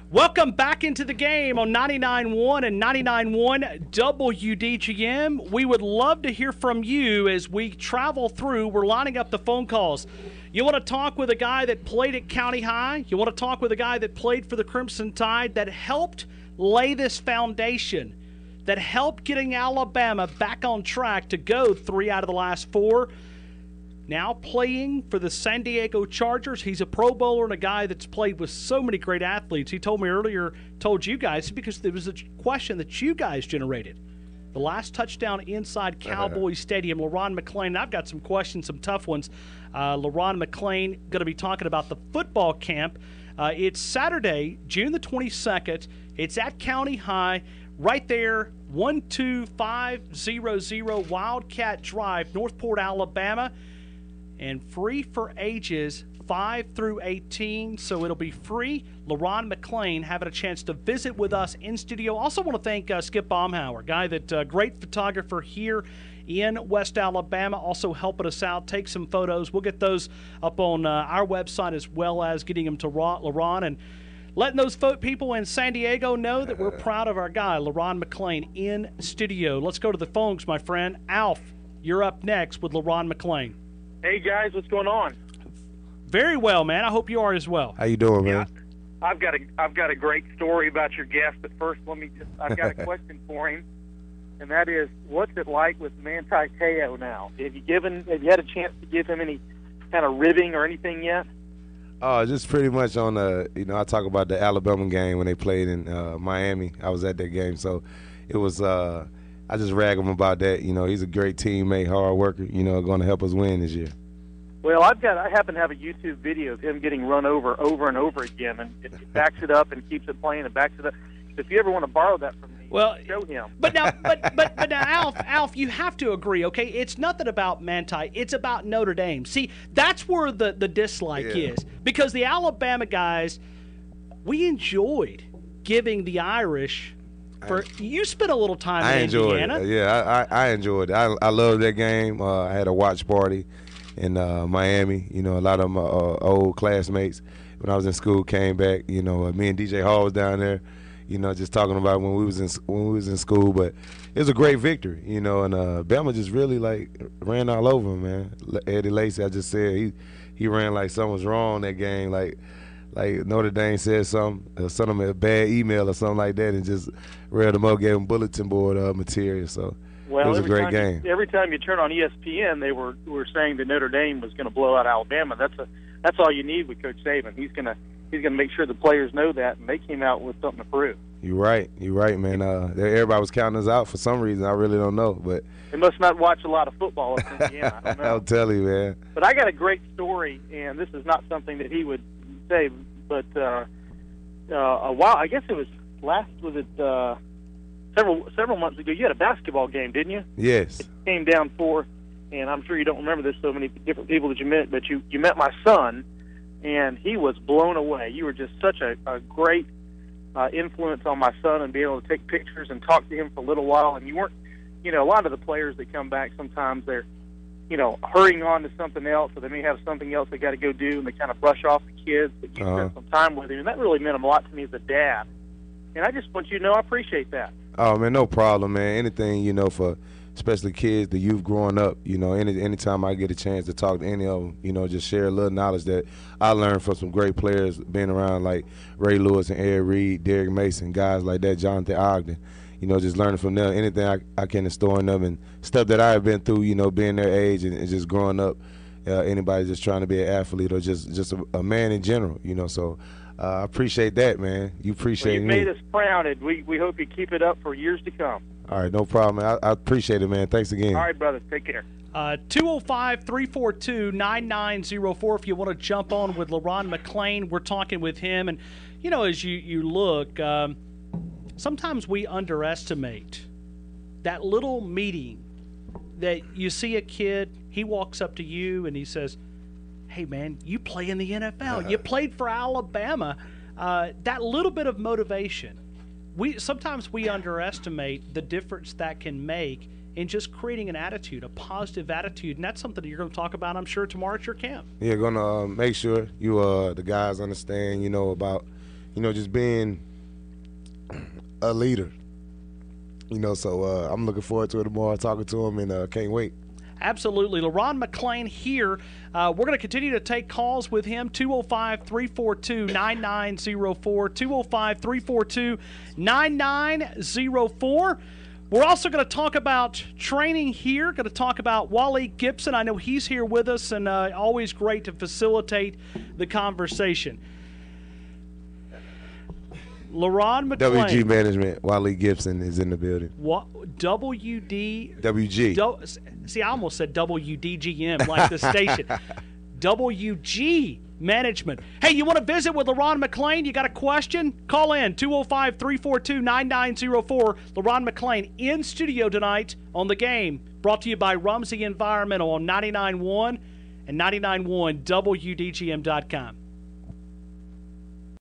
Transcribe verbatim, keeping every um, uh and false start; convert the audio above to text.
Welcome back into the game on ninety-nine point one and ninety-nine point one W D G M. We would love to hear from you as we travel through. We're lining up the phone calls. You want to talk with a guy that played at County High? You want to talk with a guy that played for the Crimson Tide, that helped lay this foundation, that helped getting Alabama back on track to go three out of the last four? Now playing for the San Diego Chargers. He's a Pro Bowler and a guy that's played with so many great athletes. He told me earlier, told you guys, because there was a question that you guys generated. The last touchdown inside Cowboys Stadium, LaRon McClain. I've got some questions, some tough ones. Uh, LaRon McClain going to be talking about the football camp. Uh, it's Saturday, June the twenty-second. It's at County High, right there, one two five zero zero Wildcat Drive, Northport, Alabama. And free for ages five through eighteen, so it'll be free. LaRon McClain having a chance to visit with us in studio. Also want to thank uh, Skip Baumhauer, guy that uh, great photographer here in West Alabama, also helping us out, take some photos. We'll get those up on uh, our website as well as getting them to LaRon and letting those people in San Diego know that we're proud of our guy, LaRon McClain, in studio. Let's go to the phones, my friend. Alf, you're up next with LaRon McClain. Hey, guys, what's going on? Very well, man. I hope you are as well. How you doing, man? Yeah, I've got a I've got a great story about your guest, but first let me just I've got a question for him, and that is, what's it like with Manti Te'o now? Have you given have you had a chance to give him any kind of ribbing or anything yet? Oh, just pretty much on the you know I talk about the Alabama game when they played in uh, Miami. I was at that game, so it was. Uh, I just rag him about that. You know, he's a great teammate, hard worker, you know, going to help us win this year. Well, I've got, I happen to have a YouTube video of him getting run over over and over again, and it backs it up and keeps it playing and backs it up. If you ever want to borrow that from me, well, show him. But now, but, but, but now, Alf, Alf, you have to agree, okay? It's nothing about Manti. It's about Notre Dame. See, that's where the, the dislike yeah. is. Because the Alabama guys, we enjoyed giving the Irish – For, you spent a little time I in enjoyed Indiana. it. Yeah, I, I, I enjoyed it. I, I loved that game. Uh, I had a watch party in uh, Miami. You know, a lot of my uh, old classmates when I was in school came back. You know, uh, me and D J Hall was down there. You know, just talking about when we was in when we was in school. But it was a great victory. You know, and uh, Bama just really like ran all over him, man. Eddie Lacy, I just said he he ran like something was wrong that game, like. Like Notre Dame said something, uh, sent them a bad email or something like that, and just read them up, gave them bulletin board uh, material. So well, it was a great time game. You, every time you turn on E S P N, they were were saying that Notre Dame was going to blow out Alabama. That's a that's all you need with Coach Saban. He's gonna he's gonna make sure the players know that, and they came out with something to prove. You're right. You're right, man. Uh, everybody was counting us out for some reason. I really don't know, but they must not watch a lot of football in Indiana. I don't know. I'll tell you, man. But I got a great story, and this is not something that he would say. But uh, uh, a while, I guess it was last, was it uh, several several months ago? You had a basketball game, didn't you? Yes. It came down four, and I'm sure you don't remember this. So many different people that you met, but you you met my son, and he was blown away. You were just such a, a great uh, influence on my son, and being able to take pictures and talk to him for a little while. And you weren't, you know, a lot of the players that come back sometimes they're, you know, hurrying on to something else, or they may have something else they got to go do, and they kind of brush off the kids. But you uh-huh. spent some time with him, and that really meant a lot to me as a dad. And I just want you to know I appreciate that. Oh man, no problem, man. Anything, you know, for especially kids, the youth growing up, you know, any anytime I get a chance to talk to any of them, you know, just share a little knowledge that I learned from some great players being around, like Ray Lewis and Ed Reed, Derek Mason, guys like that, Jonathan Ogden. You know, just learning from them, anything I, I can instill in them, and stuff that I have been through, you know, being their age and, and just growing up, uh, anybody just trying to be an athlete or just, just a, a man in general, you know. So uh, I appreciate that, man. You appreciate well, me. You made us proud, and we, we hope you keep it up for years to come. All right, no problem, man. I, I appreciate it, man. Thanks again. All right, brother. Take care. Uh, two oh five, three four two, nine nine oh four if you want to jump on with LaRon McClain. We're talking with him. And, you know, as you, you look, um, sometimes we underestimate that little meeting that you see a kid, he walks up to you and he says, hey, man, you play in the N F L. You played for Alabama. Uh, that little bit of motivation, we sometimes we underestimate the difference that can make in just creating an attitude, a positive attitude. And that's something that you're going to talk about, I'm sure, tomorrow at your camp. Yeah, going to uh, make sure you uh, the guys understand, you know, about you know, just being a leader. You know, so uh, I'm looking forward to it tomorrow, talking to him, and uh, can't wait. Absolutely. LaRon McClain here. Uh, we're going to continue to take calls with him, two oh five, three four two, nine nine oh four, two oh five, three four two, nine nine oh four. We're also going to talk about training here, going to talk about Wally Gibson. I know he's here with us, and uh, always great to facilitate the conversation. LaRon McClain. W G Management, Wally Gibson is in the building. What? W D. W G. Do, see, I almost said W D G M, like the station. W G Management. Hey, you want to visit with LaRon McClain? You got a question? Call in, two oh five, three four two, nine nine oh four. LaRon McClain in studio tonight on The Game. Brought to you by Rumsey Environmental on ninety-nine point one and ninety-nine point one W D G M dot com.